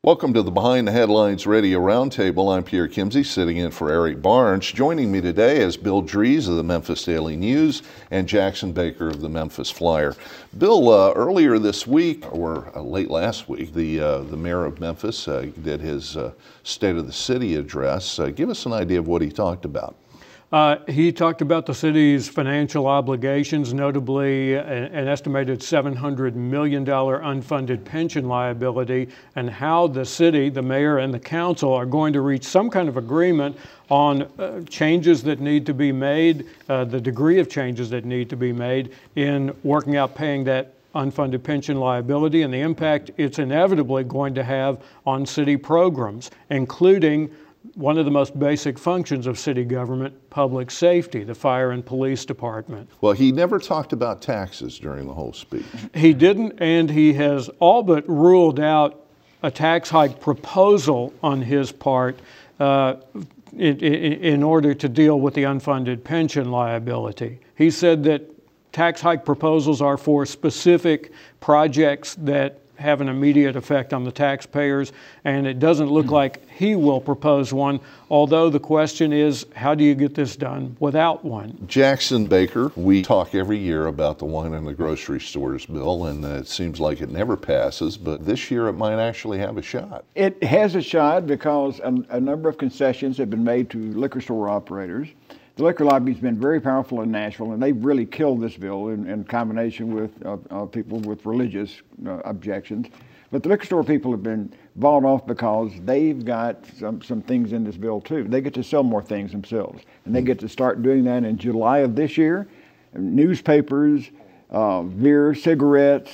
Welcome to the Behind the Headlines Radio Roundtable. I'm Pierre Kimsey, sitting in for Eric Barnes. Joining me today is Bill Dries of the Memphis Daily News and Jackson Baker of the Memphis Flyer. Bill, earlier this week, or late last week, the mayor of Memphis did his State of the City address. Give us an idea of what he talked about. He talked about the city's financial obligations, notably an estimated $700 million unfunded pension liability, and how the city, the mayor, and the council are going to reach some kind of agreement on changes that need to be made, the degree of changes that need to be made in working out paying that unfunded pension liability and the impact it's inevitably going to have on city programs, including one of the most basic functions of city government, public safety, the fire and police department. Well, he never talked about taxes during the whole speech. He didn't, and he has all but ruled out a tax hike proposal on his part in order to deal with the unfunded pension liability. He said that tax hike proposals are for specific projects that have an immediate effect on the taxpayers, and it doesn't look like he will propose one, although the question is, how do you get this done without one? Jackson Baker, we talk every year about the wine in the grocery stores bill, and it seems like it never passes, but this year it might actually have a shot. It has a shot because a number of concessions have been made to liquor store operators. The liquor lobby's been very powerful in Nashville, and they've really killed this bill in combination with people with religious objections. But the liquor store people have been bought off because they've got some things in this bill too. They get to sell more things themselves, and they get to start doing that in July of this year. Newspapers, beer, cigarettes,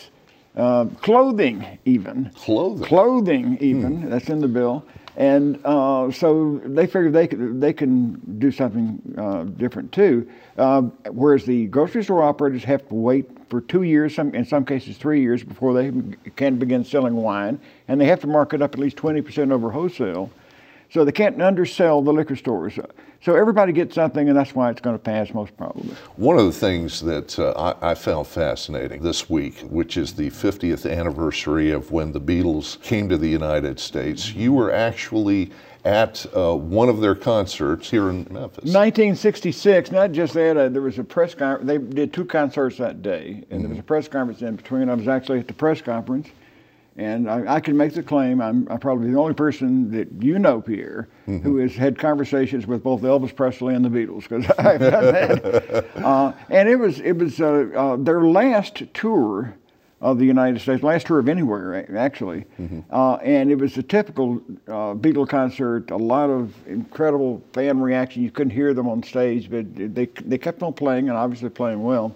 clothing even. Clothing even, that's in the bill. And so they figured they can do something different too. Whereas the grocery store operators have to wait for 2 years, in some cases 3 years, before they can begin selling wine, and they have to mark it up at least 20% over wholesale. So they can't undersell the liquor stores. So everybody gets something, and that's why it's going to pass most probably. One of the things that I found fascinating this week, which is the 50th anniversary of when the Beatles came to the United States, you were actually at one of their concerts here in Memphis. 1966, not just that, there was a press conference. They did 2 concerts that day, and there was a press conference in between. I was actually at the press conference. And I can make the claim, I'm probably the only person that you know, Pierre, who has had conversations with both Elvis Presley and the Beatles, because I've done that. And it was their last tour of the United States, last tour of anywhere, actually. And it was a typical Beatle concert, a lot of incredible fan reaction. You couldn't hear them on stage, but they kept on playing, and obviously playing well.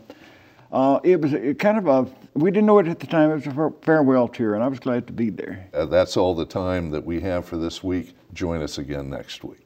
It was kind of we didn't know it at the time, it was a farewell tour, and I was glad to be there. That's all the time that we have for this week. Join us again next week.